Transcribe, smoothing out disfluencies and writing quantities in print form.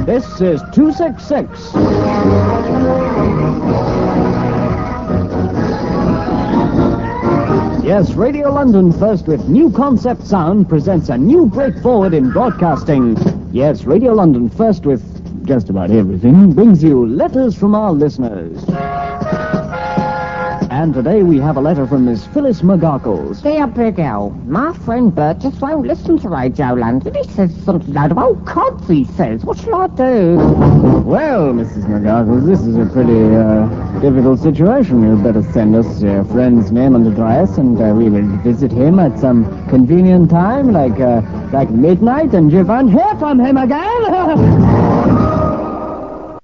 This is 266. Yes, Radio London First with New Concept Sound presents a new break forward in broadcasting. Yes, Radio London First with just about everything brings you letters from our listeners. And today we have a letter from Miss Phyllis McGarkles. Dear Big L, my friend Bert just won't listen to Radio London. He says something load of old cods, he says. What shall I do? Well, Mrs. McGarkles, this is a pretty difficult situation. You'd better send us your friend's name and address, and we will visit him at some convenient time, like midnight, and you won't hear from him again.